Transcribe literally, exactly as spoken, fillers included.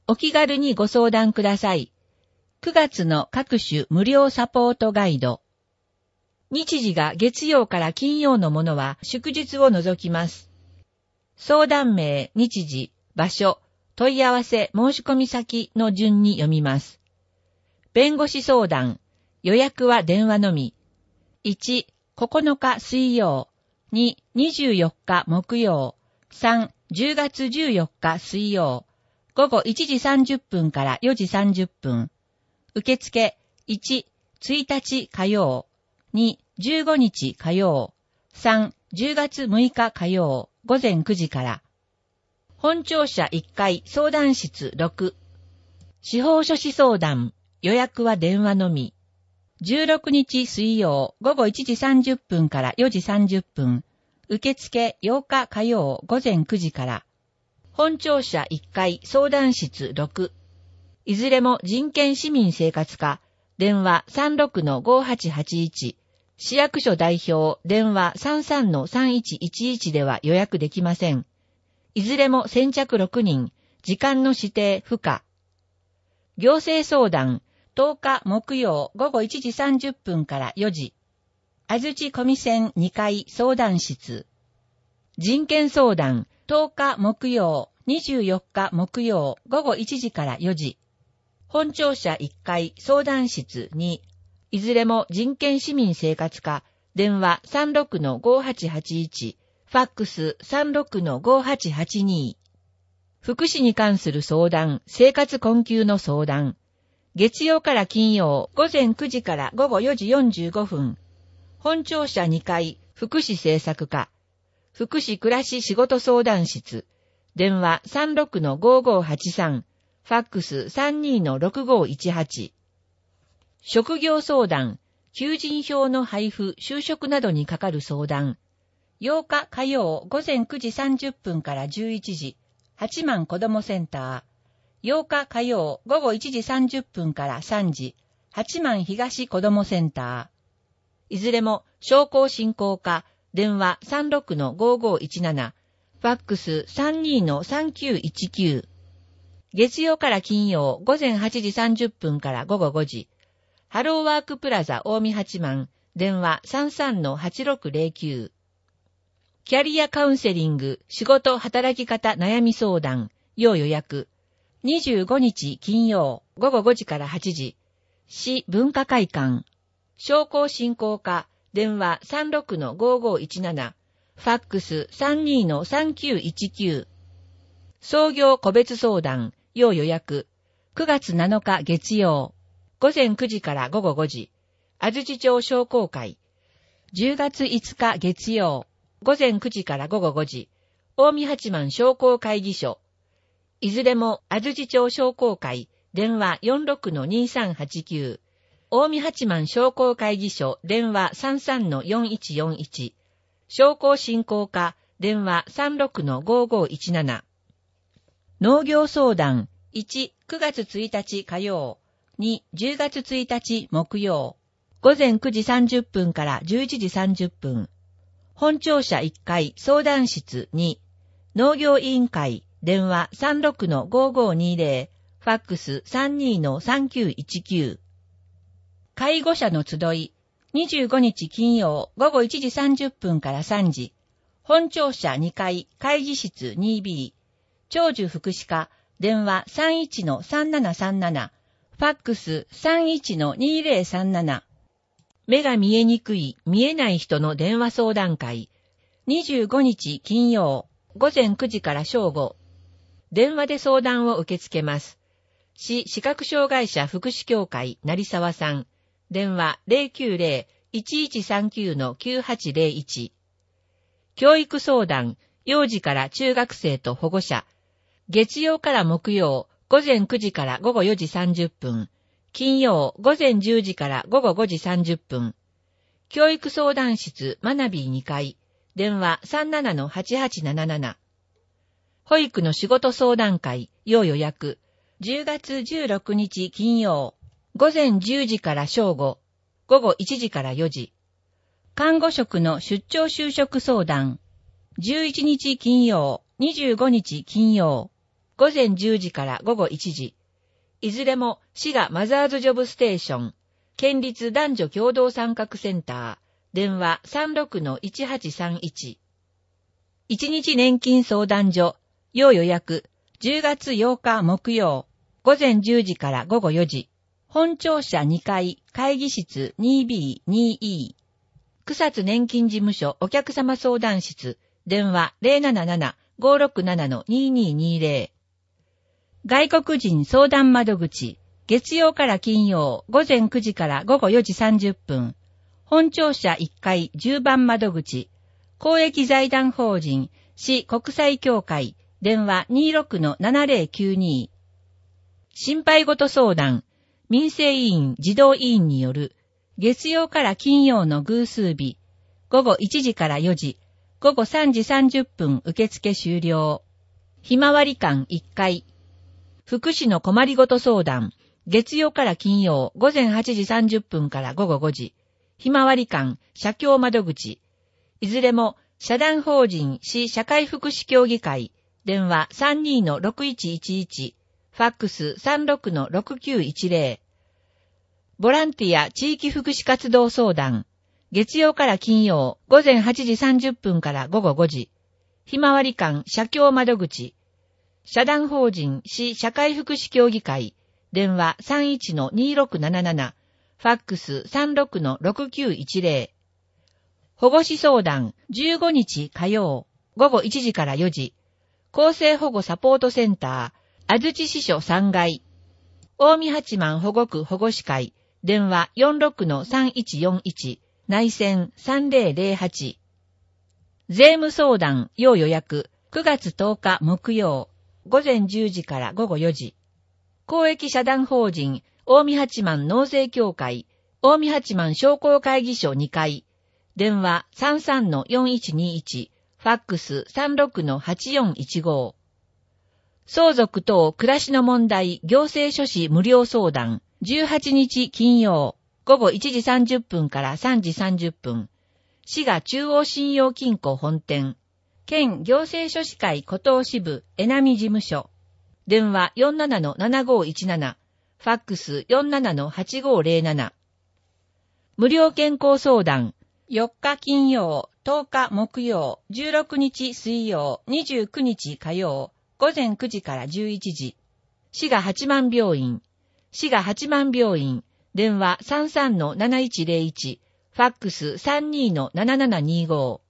お気軽にご相談ください。くがつの各種無料サポートガイド。日時が月曜から金曜のものは祝日を除きます。相談名、日時、場所、問い合わせ申し込み先の順に読みます。弁護士相談、予約は電話のみ。いち、ここのか水曜。に、にじゅうよっか木曜。さん、じゅうがつじゅうよっか水曜。午後いちじさんじゅっぷんからよじさんじゅっぷん。受付、いち、ついたち火曜。に、じゅうごにち火曜。さん、じゅうがつむいか火曜。午前くじから。本庁舎いっかい相談室ろく。司法書士相談、予約は電話のみ。じゅうろくにち水曜午後いちじさんじゅっぷんからよじさんじゅっぷん。受付ようか火曜午前くじから。本庁舎いっかい相談室ろく。いずれも人権市民生活課、電話 さんろくのごはちはちいち。市役所代表、電話 さんさんのさんいちいちいち では予約できません。いずれも先着ろくにん、時間の指定不可。行政相談、とおか木曜午後いちじさんじゅっぷんからよじ。安土小見線にかい相談室。人権相談、とおか木曜、にじゅうよっか木曜午後いちじからよじ。本庁舎いっかい相談室に。いずれも人権市民生活課、電話 さんろくのごはちはちいち。ファックス さんろくのごはちはちに。福祉に関する相談、生活困窮の相談。月曜から金曜、午前くじから午後よじよんじゅうごふん。本庁舎にかい、福祉政策課。福祉暮らし仕事相談室。電話 さんろくのごごはちさん。ファックス さんにのろくごいちはち。職業相談、求人票の配布、就職などにかかる相談。ようか火曜午前くじさんじゅっぷんからじゅういちじ、八幡子どもセンター。ようか火曜午後いちじさんじゅっぷんからさんじ、八幡東子どもセンター。いずれも商工振興課、電話 さんろくのごごいちなな、ファックス さんにのさんきゅういちきゅう。月曜から金曜午前はちじさんじゅっぷんから午後ごじ。ハローワークプラザ大見八幡、電話 さんさんのはちろくぜろきゅう。キャリアカウンセリング、仕事働き方悩み相談、要予約。にじゅうごにち金曜、午後ごじからはちじ。市文化会館。商工振興課、電話 さんろくのごごいちなな。ファックス さんにのさんきゅういちきゅう。創業個別相談、要予約。くがつなのか月曜。午前くじから午後ごじ。安土町商工会。じゅうがついつか月曜。午前くじから午後ごじ。大見八幡商工会議所。いずれも安土町商工会、電話 よんろくのにさんはちきゅう。大見八幡商工会議所、電話 さんさんのよんいちよんいち。商工振興課、電話 さんろくのごごいちなな。農業相談、いち、くがつついたち火曜。に、じゅうがつついたち木曜。午前くじさんじゅっぷんからじゅういちじさんじゅっぷん。本庁舎いっかい相談室に、農業委員会、電話 さんろくのごごにぜろ、ファックス さんにのさんきゅういちきゅう。介護者の集い、にじゅうごにち金曜午後いちじさんじゅっぷんからさんじ。本庁舎にかい会議室 にビー。長寿福祉課、電話 さんいちのさんななさんなな、ファックス さんいちのにぜろさんなな。目が見えにくい、見えない人の電話相談会。にじゅうごにち金曜、午前くじから正午。電話で相談を受け付けます。市視覚障害者福祉協会成沢さん。電話 ゼロきゅうゼロ いちいちさんきゅうのきゅうはちゼロいち。教育相談、幼児から中学生と保護者。月曜から木曜、午前くじから午後よじさんじゅっぷん。金曜、午前じゅうじから午後ごじさんじゅっぷん。教育相談室マナビーにかい。電話 さんななのはちはちなななな。保育の仕事相談会、要予約。じゅうがつじゅうろくにち金曜。午前じゅうじから正午。午後いちじからよじ。看護職の出張就職相談。じゅういちにち金曜。にじゅうごにち金曜。 午前じゅうじから午後いちじ。いずれも滋賀マザーズジョブステーション、県立男女共同参画センター、電話 さんろくのいちはちさんいち。一日年金相談所、要予約、じゅうがつようか木曜、午前じゅうじから午後よじ。本庁舎にかい、会議室 にビーにイー。草津年金事務所お客様相談室、電話 ゼロななななごろくななのにににゼロ。外国人相談窓口、月曜から金曜、午前くじから午後よじさんじゅっぷん。本庁舎いっかいじゅうばん窓口、公益財団法人、市国際協会、電話 にろくのななゼロきゅうに。心配事相談、民生委員児童委員による、月曜から金曜の偶数日、午後いちじからよじ、午後さんじさんじゅっぷん受付終了。ひまわり館いっかい。福祉の困りごと相談、月曜から金曜、午前はちじさんじゅっぷんから午後ごじ。ひまわり館、社協窓口。いずれも、社団法人市社会福祉協議会、電話 さんにのろくいちいちいち、ファックス さんろくのろくきゅういちゼロ。ボランティア地域福祉活動相談、月曜から金曜、午前はちじさんじゅっぷんから午後ごじ。ひまわり館、社協窓口。社団法人市社会福祉協議会、電話 さんいちのにろくなななな、ファックス さんろくのろくきゅういちゼロ。保護司相談、じゅうごにち火曜、午後いちじからよじ。厚生保護サポートセンター、安土支所さんがい。近江八幡保護区保護司会、電話 よんろくのさんいちよんいち、内線さんゼロゼロはち。税務相談、要予約、くがつとおか木曜、午前じゅうじから午後よじ。公益社団法人、近江八幡納税協会、近江八幡商工会議所にかい、電話 さんさんのよんいちにいち、ファックス さんろくのはちよんいちご。相続等暮らしの問題行政書士無料相談、じゅうはちにち金曜、午後いちじさんじゅっぷんからさんじさんじゅっぷん。滋賀中央信用金庫本店、県行政書士会古東支部江波事務所。電話 よんななのななごいちなな、ファックス よんななのはちごゼロなな。無料健康相談、よっか金曜、とおか木曜、じゅうろくにち水曜、にじゅうくにち火曜、午前くじからじゅういちじ。滋賀八幡病院、滋賀八幡病院、電話 さんさんのなないちゼロいち、ファックス さんにのななななにご。